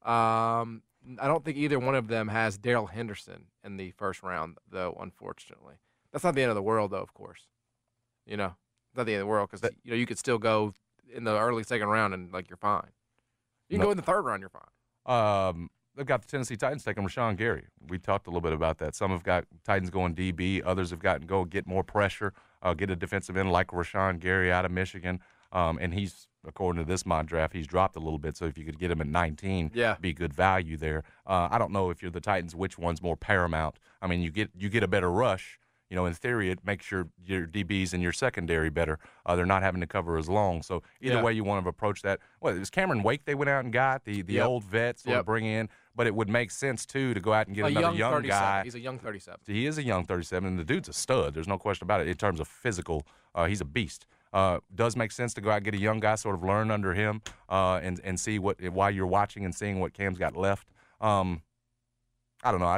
I don't think either one of them has Darrell Henderson in the first round, though, unfortunately. That's not the end of the world, though, of course. Not the end of the world because, you could still go in the early second round and, you're fine. You can go in the third round, you're fine. They've got the Tennessee Titans taking Rashawn Gary. We talked a little bit about that. Some have got Titans going DB. Others have got to go get more pressure, get a defensive end like Rashawn Gary out of Michigan. And he's, according to this mock draft, he's dropped a little bit. So if you could get him at 19, be good value there. I don't know if you're the Titans, which one's more paramount. I mean, you get a better rush. In theory, it makes your DBs and your secondary better. They're not having to cover as long. So either way you want to approach that. Well, it was Cameron Wake they went out and got, the old vets to bring in. But it would make sense, too, to go out and get another young guy. He's a young 37. He is a young 37, and the dude's a stud. There's no question about it. In terms of physical, he's a beast. Does make sense to go out and get a young guy, sort of learn under him, and see while you're watching and seeing what Cam's got left. I don't know.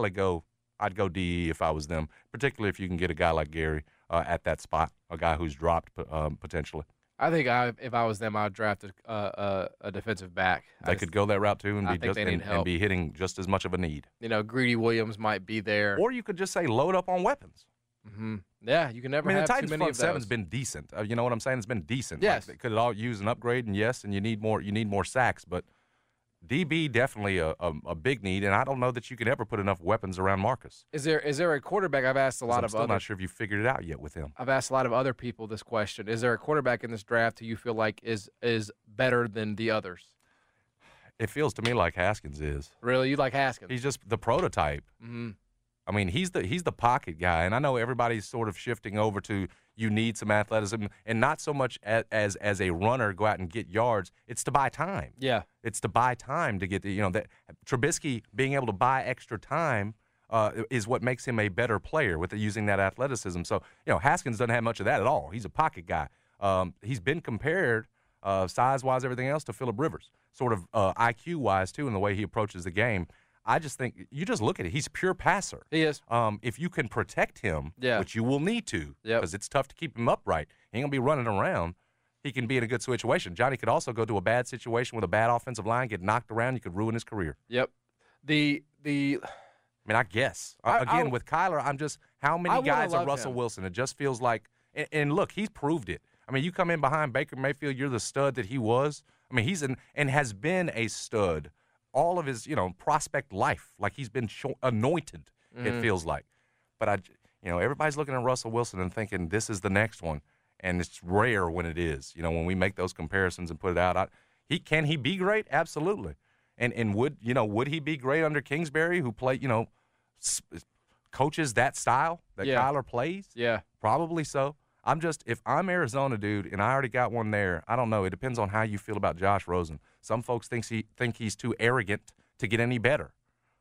I'd go DE if I was them, particularly if you can get a guy like Gary at that spot, a guy who's dropped potentially. I think if I was them, I'd draft a defensive back. They could go that route too and be hitting just as much of a need. Greedy Williams might be there. Or you could just say load up on weapons. Mm-hmm. Yeah, you can never have the Titans too many front of those. seven's been decent. You know what I'm saying? It's been decent. Yes. They could all use an upgrade, and you need more sacks, but DB definitely a big need, and I don't know that you could ever put enough weapons around Marcus. Is there a quarterback? I've asked a lot I'm of still not sure if you figured it out yet with him. I've asked a lot of other people this question. Is there a quarterback in this draft who you feel like is better than the others? It feels to me like Haskins is. Really? You like Haskins? He's just the prototype. Mm-hmm. I mean, he's the pocket guy, and I know everybody's sort of shifting over to you need some athleticism, and not so much as a runner go out and get yards. It's to buy time. Yeah, it's to buy time to get that Trubisky being able to buy extra time is what makes him a better player with using that athleticism. So Haskins doesn't have much of that at all. He's a pocket guy. He's been compared size-wise, everything else, to Phillip Rivers, sort of IQ-wise too, in the way he approaches the game. I just think you just look at it. He's a pure passer. He is. If you can protect him, which you will need to, because it's tough to keep him upright. He ain't going to be running around. He can be in a good situation. Johnny could also go to a bad situation with a bad offensive line, get knocked around. You could ruin his career. Yep. I guess. With Kyler, I'm just, how many guys are Russell Wilson? It just feels like, and look, he's proved it. I mean, you come in behind Baker Mayfield, you're the stud that he was. I mean, and has been a stud all of his, prospect life. Like he's been anointed, it feels like. But everybody's looking at Russell Wilson and thinking this is the next one. And it's rare when it is. When we make those comparisons and put it out, can he be great? Absolutely. And would he be great under Kingsbury, who played, coaches that style that Kyler plays? Yeah. Probably so. If I'm Arizona, dude, and I already got one there, I don't know. It depends on how you feel about Josh Rosen. Some folks think he's too arrogant to get any better.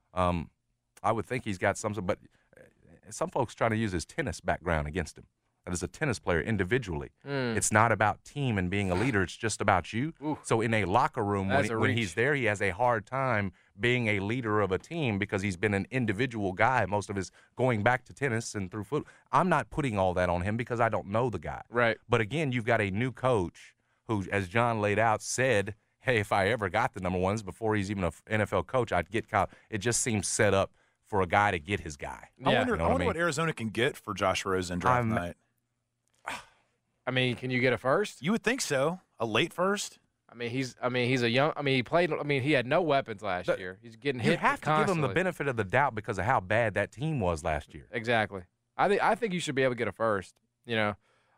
I would think he's got something, but some folks trying to use his tennis background against him. That is a tennis player individually. It's not about team and being a leader. It's just about you. Ooh. So in a locker room, when he's there, he has a hard time being a leader of a team because he's been an individual guy most of his going back to tennis and through football. I'm not putting all that on him because I don't know the guy. Right. But again, you've got a new coach who, as John laid out, said, hey, if I ever got the number ones before he's even an NFL coach, I'd get Kyle. It just seems set up for a guy to get his guy. I wonder, You know I what wonder what Arizona can get for Josh Rosen draft night. I mean, can you get a first? You would think so. A late first? He's a young. He played. He had no weapons last year. He's getting hit. You have to constantly. give him the benefit of the doubt because of how bad that team was last year. Exactly. I think you should be able to get a first. You know,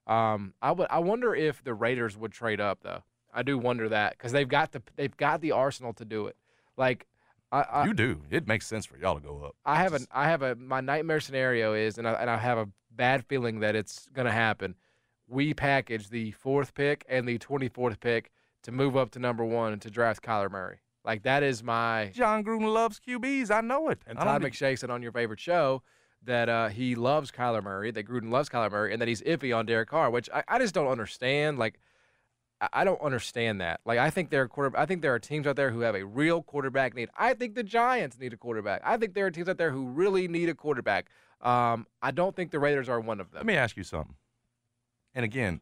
I wonder if the Raiders would trade up though. I do wonder that because they've got the arsenal to do it. Like you do. It makes sense for y'all to go up. My nightmare scenario is, and I have a bad feeling that it's going to happen. We package the 4th pick and the 24th pick to move up to number 1 and to draft Kyler Murray. Like, that is my... John Gruden loves QBs. I know it. And Todd McShay said on your favorite show that he loves Kyler Murray, that Gruden loves Kyler Murray, and that he's iffy on Derek Carr, which I just don't understand. Like, I don't understand that. Like, I think there are teams out there who have a real quarterback need. I think the Giants need a quarterback. I think there are teams out there who really need a quarterback. I don't think the Raiders are one of them. Let me ask you something. And again,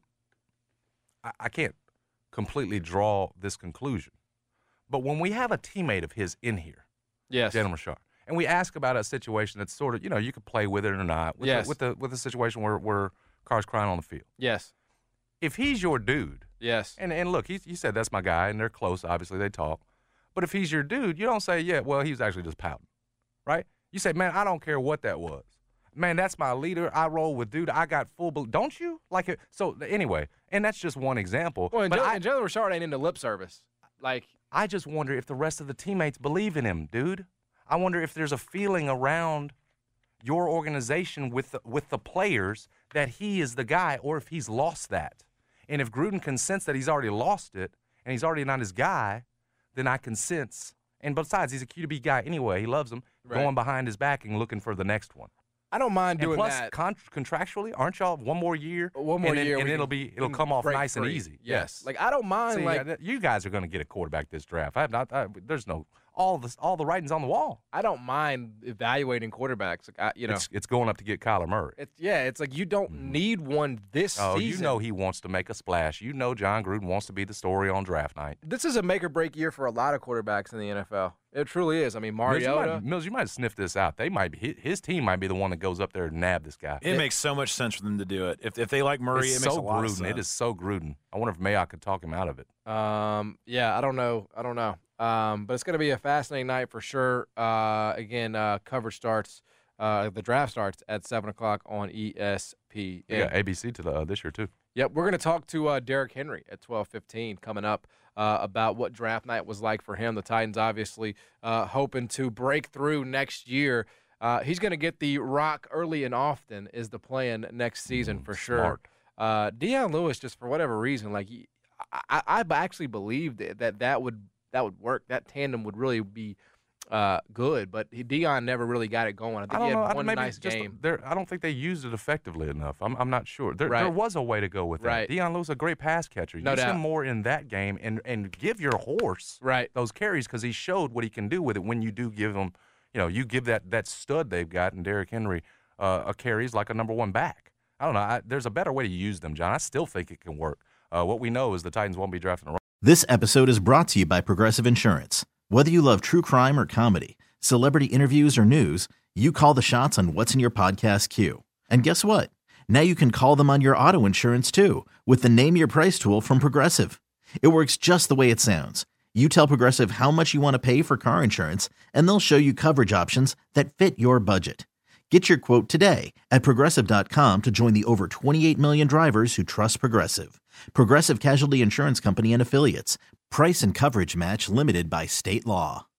I can't completely draw this conclusion. But when we have a teammate of his in here, yes, Jalen Richard, and we ask about a situation that's sort of, you could play with it or not, with the situation where Carr's crying on the field. Yes. If he's your dude, yes, and look, you said that's my guy, and they're close, obviously, they talk. But if he's your dude, you don't say, yeah, well, he was actually just pouting, right? You say, man, I don't care what that was. Man, that's my leader. I roll with dude. I got full. Don't you like it? So anyway, and that's just one example. Well, and Jalen Richard ain't into lip service. Like, I just wonder if the rest of the teammates believe in him, dude. I wonder if there's a feeling around your organization with the players that he is the guy, or if he's lost that. And if Gruden can sense that he's already lost it and he's already not his guy, then I can sense. And besides, he's a QB guy anyway. He loves him, going behind his back and looking for the next one. I don't mind doing plus, that. Contractually, aren't y'all one more year? One more year, and it'll come off nice and easy. Yes. Like, I don't mind. See, you guys are going to get a quarterback this draft. There's no all the writing's on the wall. I don't mind evaluating quarterbacks. Like, it's going up to get Kyler Murray. It's like you don't need one this season. You know he wants to make a splash. You know John Gruden wants to be the story on draft night. This is a make or break year for a lot of quarterbacks in the NFL. It truly is. I mean, Mariota. Mills, you might sniff this out. His team might be the one that goes up there and nab this guy. It makes so much sense for them to do it. If they like Murray, it makes a lot of sense. It is so Gruden. I wonder if Mayock could talk him out of it. Yeah, I don't know. But it's going to be a fascinating night for sure. Again, coverage starts. The draft starts at 7:00 on ESPN. Yeah, ABC this year too. Yep, we're going to talk to Derrick Henry at 12:15 coming up about what draft night was like for him. The Titans obviously hoping to break through next year. He's going to get the rock early and often is the plan next season for sure. Deion Lewis, just for whatever reason, like I actually believed that would work. That tandem would really be good, but Deion never really got it going. I think he had one nice game. I don't think they used it effectively enough. I'm not sure. There was a way to go with that. Right. Deion Lewis, a great pass catcher. No Use doubt. him more in that game and give your horse those carries because he showed what he can do with it when you do give him, you give that stud they've got in Derrick Henry carries like a number one back. I don't know. There's a better way to use them, John. I still think it can work. What we know is the Titans won't be drafting a. This episode is brought to you by Progressive Insurance. Whether you love true crime or comedy, celebrity interviews or news, you call the shots on what's in your podcast queue. And guess what? Now you can call them on your auto insurance too with the Name Your Price tool from Progressive. It works just the way it sounds. You tell Progressive how much you want to pay for car insurance, and they'll show you coverage options that fit your budget. Get your quote today at Progressive.com to join the over 28 million drivers who trust Progressive. Progressive Casualty Insurance Company and Affiliates. Price and coverage match limited by state law.